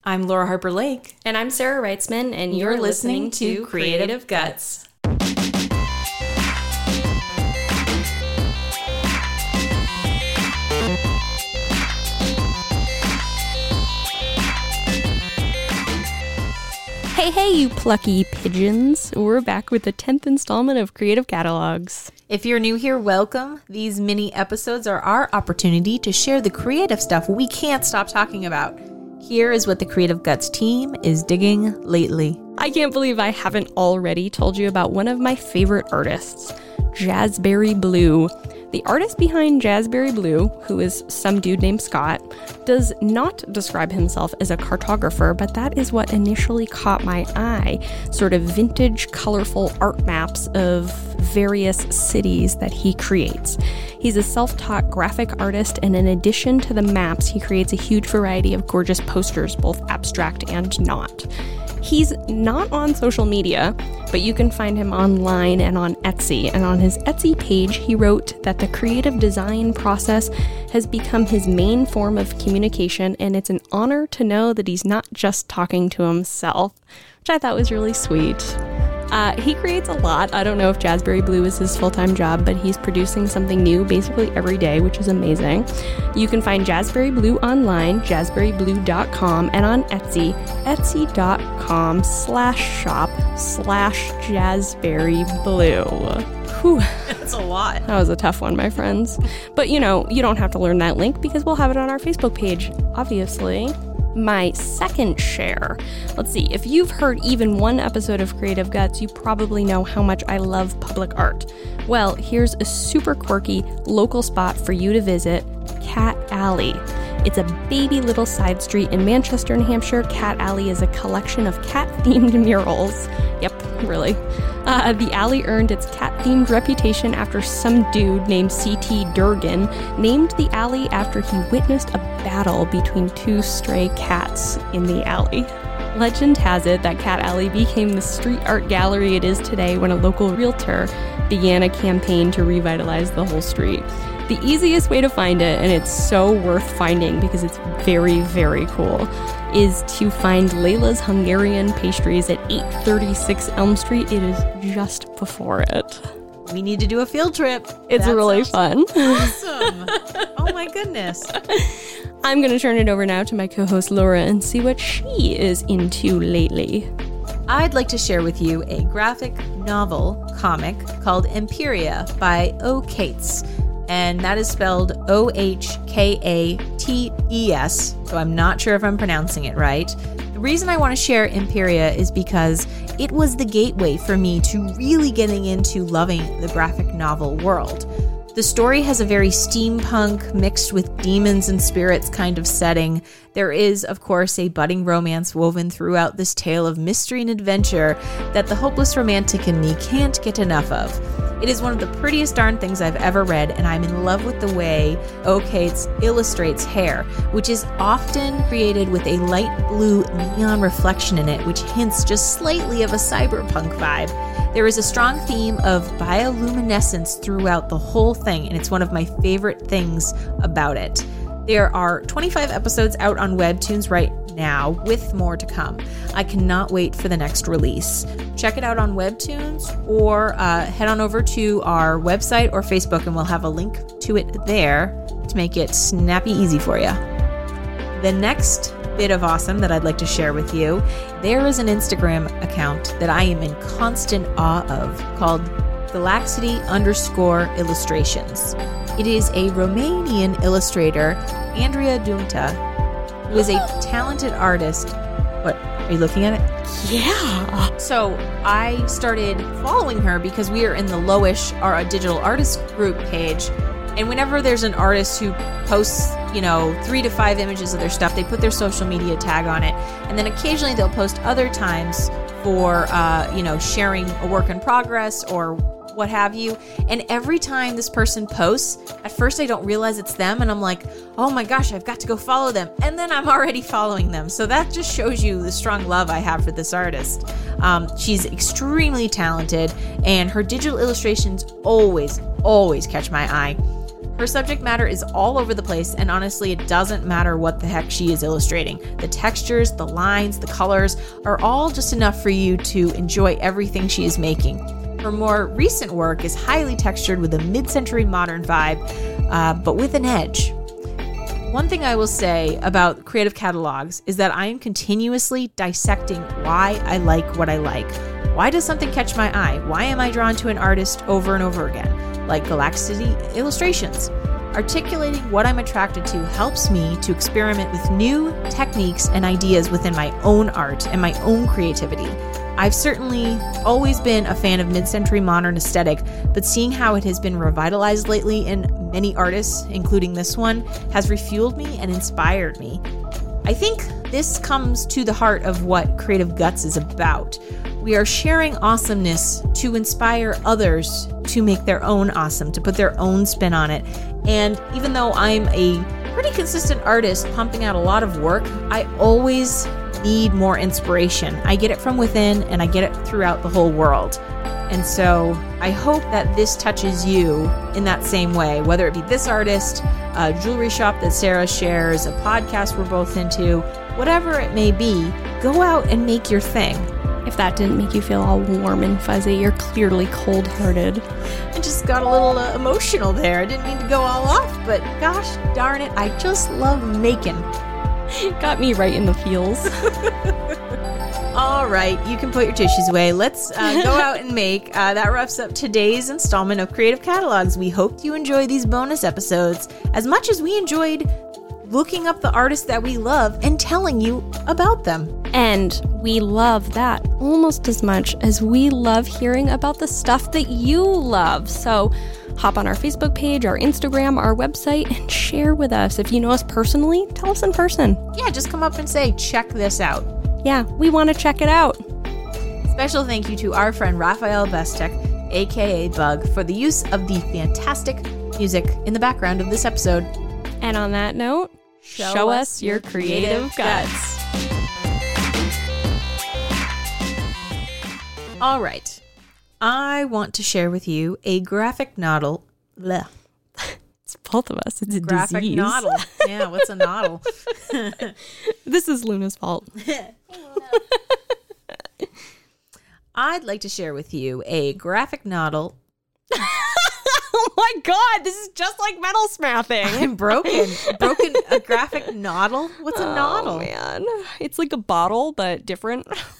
I'm Laura Harper Lake. And I'm Sarah Reitzman, and you're listening to Creative Guts. Hey, you plucky pigeons. We're back with the 10th installment of Creative Catalogs. If you're new here, welcome. These mini episodes are our opportunity to share the creative stuff we can't stop talking about. Here is what the Creative Guts team is digging lately. I can't believe I haven't already told you about one of my favorite artists, Jazzberry Blue. The artist behind Jazzberry Blue, who is some dude named Scott, does not describe himself as a cartographer, but that is what initially caught my eye. Sort of vintage, colorful art maps of various cities that he creates. He's a self-taught graphic artist, and in addition to the maps, he creates a huge variety of gorgeous posters, both abstract and not. He's not on social media, but you can find him online and on Etsy. And on his Etsy page, he wrote that the creative design process has become his main form of communication, and it's an honor to know that he's not just talking to himself, which I thought was really sweet. He creates a lot. I don't know if Jazzberry Blue is his full-time job, but he's producing something new basically every day, which is amazing. You can find Jazzberry Blue online, jazzberryblue.com, and on Etsy, etsy.com/shop/jazzberryblue. Whew. That's a lot. That was a tough one, my friends. But you don't have to learn that link because we'll have it on our Facebook page, obviously. My second share. Let's see, if you've heard even one episode of Creative Guts, you probably know how much I love public art. Well, here's a super quirky local spot for you to visit, Cat Alley. It's a baby little side street in Manchester, New Hampshire. Cat Alley is a collection of cat-themed murals. Yep, really. The alley earned its cat-themed reputation after some dude named C.T. Durgan named the alley after he witnessed a battle between two stray cats in the alley. Legend has it that Cat Alley became the street art gallery it is today when a local realtor began a campaign to revitalize the whole street. The easiest way to find it, and it's so worth finding because it's very, very cool, is to find Layla's Hungarian Pastries at 836 Elm Street. It is just before it. We need to do a field trip. It's really fun. Awesome. Oh my goodness. I'm going to turn it over now to my co-host Laura and see what she is into lately. I'd like to share with you a graphic novel comic called Imperia by O. Cates. And that is spelled O-H-K-A-T-E-S, so I'm not sure if I'm pronouncing it right. The reason I want to share Imperia is because it was the gateway for me to really getting into loving the graphic novel world. The story has a very steampunk mixed with demons and spirits kind of setting. There is, of course, a budding romance woven throughout this tale of mystery and adventure that the hopeless romantic in me can't get enough of. It is one of the prettiest darn things I've ever read, and I'm in love with the way O. Cates illustrates hair, which is often created with a light blue neon reflection in it, which hints just slightly of a cyberpunk vibe. There is a strong theme of bioluminescence throughout the whole thing, and it's one of my favorite things about it. There are 25 episodes out on Webtoons right now, with more to come. I cannot wait for the next release. Check it out on Webtoons, or head on over to our website or Facebook, and we'll have a link to it there to make it snappy easy for you. The next bit of awesome that I'd like to share with you, there is an Instagram account that I am in constant awe of called Galaxity_illustrations. It is a Romanian illustrator, Andrea Dumta, who is a talented artist. What, are you looking at it? Yeah. So I started following her because we are in the Lowish, our digital artist group page. And whenever there's an artist who posts, 3 to 5 images of their stuff, they put their social media tag on it. And then occasionally they'll post other times for, sharing a work in progress or what have you. And every time this person posts, at first I don't realize it's them, and I'm like, oh my gosh, I've got to go follow them. And then I'm already following them. So that just shows you the strong love I have for this artist. She's extremely talented, and her digital illustrations always catch my eye. Her subject matter is all over the place, and honestly, it doesn't matter what the heck she is illustrating. The textures, the lines, the colors are all just enough for you to enjoy everything she is making. Her more recent work is highly textured with a mid-century modern vibe, but with an edge. One thing I will say about Creative Catalogs is that I am continuously dissecting why I like what I like. Why does something catch my eye? Why am I drawn to an artist over and over again? Like Galacticity Illustrations. Articulating what I'm attracted to helps me to experiment with new techniques and ideas within my own art and my own creativity. I've certainly always been a fan of mid-century modern aesthetic, but seeing how it has been revitalized lately in many artists, including this one, has refueled me and inspired me. I think this comes to the heart of what Creative Guts is about. We are sharing awesomeness to inspire others to make their own awesome, to put their own spin on it. And even though I'm a pretty consistent artist pumping out a lot of work, I always need more inspiration. I get it from within and I get it throughout the whole world. And so I hope that this touches you in that same way, whether it be this artist, a jewelry shop that Sarah shares, a podcast we're both into, whatever it may be, go out and make your thing. If that didn't make you feel all warm and fuzzy, you're clearly cold-hearted. I just got a little emotional there. I didn't mean to go all off, but gosh darn it, I just love making. Got me right in the feels. All right, you can put your tissues away. Let's go out and make. That wraps up today's installment of Creative Catalogs. We hope you enjoy these bonus episodes as much as we enjoyed looking up the artists that we love and telling you about them. And we love that almost as much as we love hearing about the stuff that you love. So hop on our Facebook page, our Instagram, our website, and share with us. If you know us personally, tell us in person. Yeah, just come up and say, check this out. Yeah, we want to check it out. Special thank you to our friend Raphael Bestek, aka Bug, for the use of the fantastic music in the background of this episode. And on that note, show us your creative guts. All right. I want to share with you a graphic novel. Blech. It's both of us. It's a graphic disease. novel. Yeah, what's a novel? This is Luna's fault. I'd like to share with you a graphic novel. Oh my god, this is just like metal smashing. I'm broken. A graphic novel? What's a novel? Oh man. It's like a bottle, but different.